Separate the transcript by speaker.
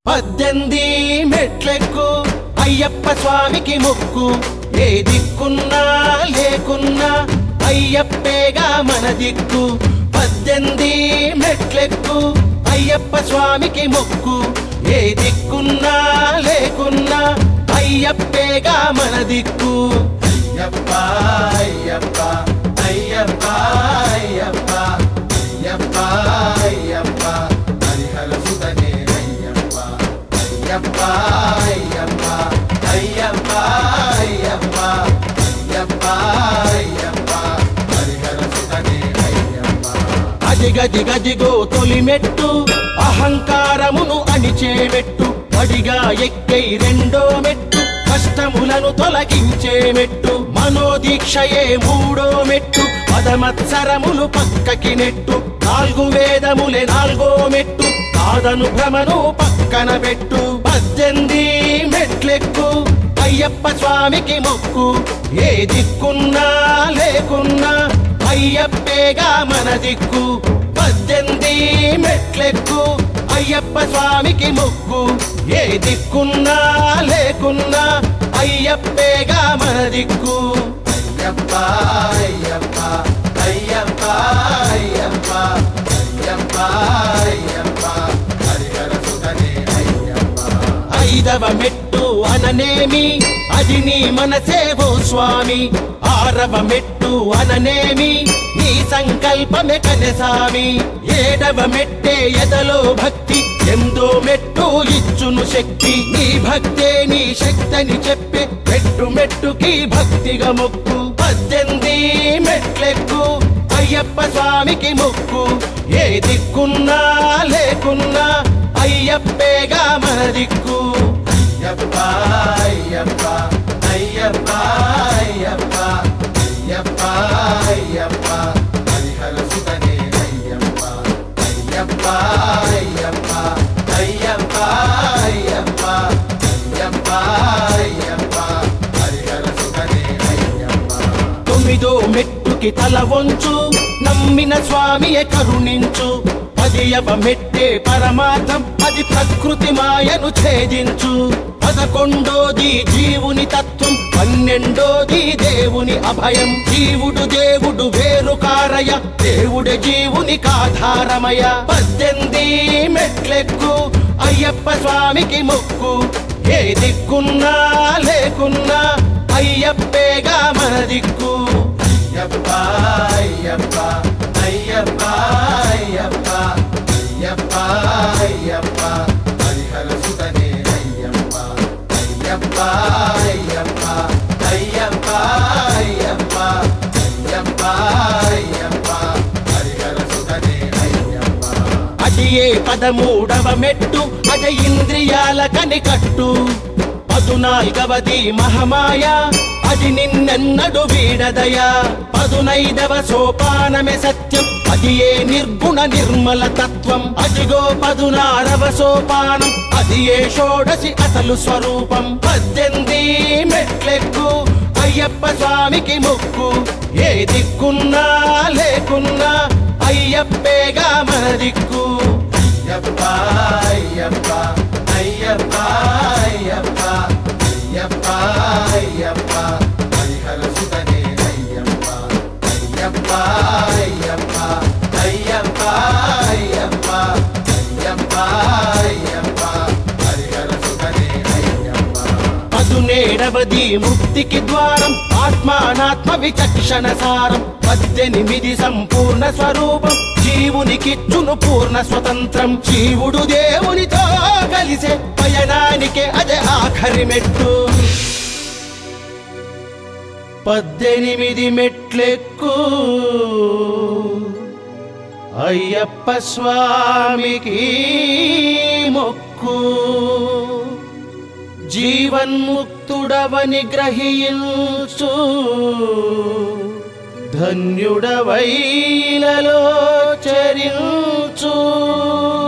Speaker 1: 18 మెట్లెక్కు అయ్యప్ప స్వామికి మొక్కు. ఏ దిక్కున్నా లేకున్నా అయ్యప్పేగా మన దిక్కు. 18 మెట్లెక్కు అయ్యప్ప స్వామికి మొక్కు. ఏ దిక్కున్నా లేకున్నా అయ్యప్పేగా మన దిక్కు.
Speaker 2: అయ్యప్ప అయ్యప్ప అయ్యప్ప అయ్యప్ప అయ్యప్ప అయ్యప్ప హరిహర సుతనే అయ్యప్ప. అయ్యప్ప అయ్యప్ప అయ్యప్ప అయ్యప్ప అయ్యప్ప అయ్యప్ప హరిహర సుతనే అయ్యప్ప.
Speaker 1: అదిగదిగదిగో తొలి మెట్టు అహంకారమును అణిచే మెట్టు. అడిగా ఎక్కై రెండో మెట్టు కష్టములను తొలగించే మెట్టు. మనోదీక్షయే మూడో మెట్టు పదమత్సరములు పక్కకి నెట్టు. 4 వేదములే 4గో మెట్టు కాదను భ్రమను పక్కన పెట్టు. 18 మెట్లెక్కు అయ్యప్ప స్వామికి మొక్కు. ఏ దిక్కున్నా లేకున్నా అయ్యప్పేగా మన దిక్కు. 18 మెట్లెక్కు అయ్యప్ప స్వామికి మొక్కు. ఏ దిక్కున్నా లేకున్నా అయ్యప్పేగా మన దిక్కు.
Speaker 2: అయ్యప్ప అయ్యప్ప అయ్యప్ప అయ్యప్ప అయ్యప్ప అయ్యప్ప హరిహర సుతనే అయ్యప్ప.
Speaker 1: 5వ మెట్టు అననేమి అది నీ మనసేవో స్వామి. 6వ మెట్టు అననేమి నీ సంకల్పమే కనసామి. 7వ మెట్టే ఎదలో భక్తి. 8దో మెట్టు ఇచ్చును శక్తి. నీ భక్తే నీ శక్తిని చెప్పే మెట్టు మెట్టుకి భక్తిగా మొక్కు. 18 మెట్లెక్కు అయ్యప్ప స్వామికి మొక్కు. ఏ దిక్కున్నా లేకున్నా అయ్యప్పేగా మన దిక్కు.
Speaker 2: అయ్యప్ప అయ్యప్ప అయ్యప్ప అయ్యప్ప అయ్యప్ప అయ్యప్ప హరిహర సుతనే అయ్యప్ప. అయ్యప్ప అయ్యప్ప అయ్యప్ప అయ్యప్ప అయ్యప్ప అయ్యప్ప హరిహర సుతనే అయ్యప్ప.
Speaker 1: 9దో మెట్టుకి తల వంచు నమ్మిన స్వామియే కరుణించు. 10వ మెట్టే పరమార్థం అది ప్రకృతి మాయను ఛేదించు. 11దోది జీవుని తత్వం. 12దోది దేవుని అభయం. జీవుడు దేవుడు వేరు కారయ దేవుడే జీవుని కాధారమయ. 18 మెట్లెక్కు అయ్యప్ప స్వామికి మొక్కు. ఏ దిక్కున్నా లేకున్నా అయ్యప్పేగా మన దిక్కు.
Speaker 2: అయ్యప్ప అయ్యప్ప అయ్యప్ప అయ్యప్ప అయ్యప్ప అయ్యప్ప హరిహర సుతనే అయ్యప్ప. అయ్యప్ప అయ్యప్ప అయ్యప్ప అయ్యప్ప అయ్యప్ప అయ్యప్ప హరిహర సుతనే అయ్యప్ప.
Speaker 1: అది ఏ 13వ మెట్టు అది ఇంద్రియాల కనికట్టు. 14వది మహమాయ అది నిన్నెన్నడు వీడదయ. 15వ సోపానమే సత్యం అది ఏ నిర్గుణ నిర్మల తత్వం. అదిగో 16వ సోపానం అది ఏ షోడశి అసలు స్వరూపం. 18 మెట్లెక్కు అయ్యప్ప స్వామికి మొక్కు. ఏ దిక్కున్నా లేకున్నా అయ్యప్పేగా మన దిక్కు.
Speaker 2: అయ్యప్ప అయ్యప్ప అయ్యప్ప అయ్యప్ప అయ్యప్ప అయ్యప్ప హరిహర సుతనే అయ్యప్ప. అయ్యప్ప అయ్యప్ప అయ్యప్ప అయ్యప్ప అయ్యప్ప అయ్యప్ప హరిహర సుతనే అయ్యప్ప.
Speaker 1: 17వది ముక్తికి ద్వారం ఆత్మానాత్మ విచక్షణ సారం. 18 సంపూర్ణ స్వరూపం జీవునికిచ్చును పూర్ణ స్వతంత్రం. జీవుడు దేవునితో కలిసే పయనానికే అదే ఆఖరి మెట్టు. 18 మెట్లెక్కు అయ్యప్ప స్వామికి మొక్కు. జీవన్ముక్తుడవని గ్రహించు ధన్యుడవైలలో చరించు.